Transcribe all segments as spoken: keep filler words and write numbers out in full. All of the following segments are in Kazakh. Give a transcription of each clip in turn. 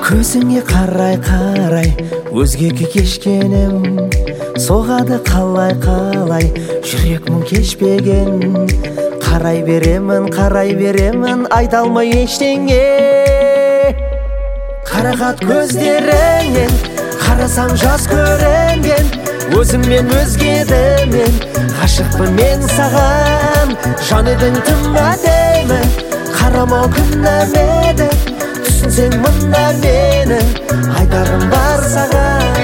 Көзіңе қарай-қарай өзгеге кешкенім, соғады қалай-қалай жүрек мұң кешпеген. Қарай беремін, қарай беремін, айта алмай ештеңе. Қарақат көздеріңнен қарасам жас көрінген, өзіңмен өзгедім мен, ғашықпын мен саған. Жан едің тым әдемі, қарамау күнәмеді, түсінсең мында мені, айтарым бар саған.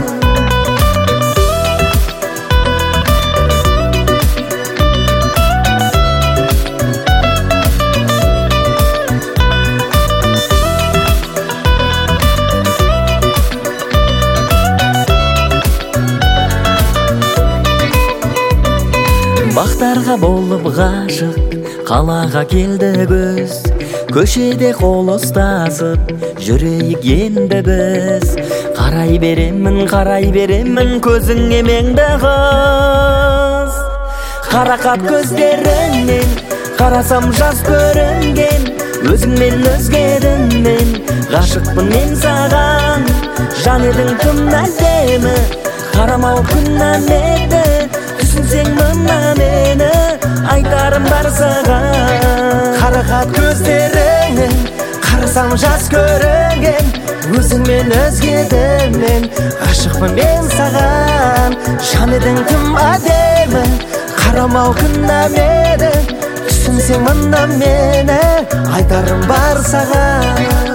Бақтарға болып ғашық, қалаға келді көз, көшеде қол ұстасып жүрейік енді біз. Қарай беремін, қарай беремін, көзіңе меңді қыз. Қарақат көздеріңнен қарасам жас көрінген, өзіңмен өзгедім мен, ғашықпын мен саған. Жан едің тым әдемі, қарамау күнәмеді, түсінсең мына мені, айтарым бар саған. Қарақат көздеріңнен қарасам жас көрінген, өзіңмен өзгедім мен, ғашықпын мен саған. Жан едің тым әдемі, қарамау күнәмеді, түсінсең мына мені, айтарым бар саған.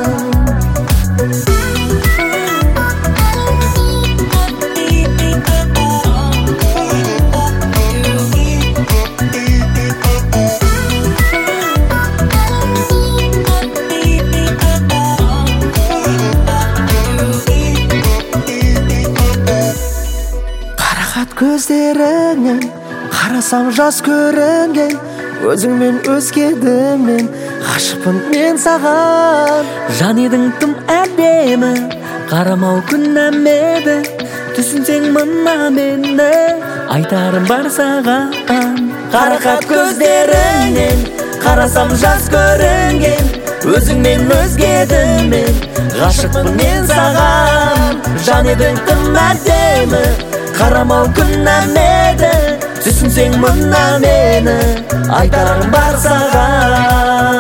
Көздеріңнен қарасам жас көрінген, өзіңмен өзгедім мен, ғашықпын мен саған. Жан едің тым әдемі, қарамау күнәмеді, түсінсең мына мені, айтарым бар саған. Қарақат көздеріңнен қарасам жас көрінген, өзіңмен өзгедім мен, ғашықпын мен саған. Жан едің тым әдемі, қарамау күнәмеді, түсінсең мына мені, айтарым бар саған.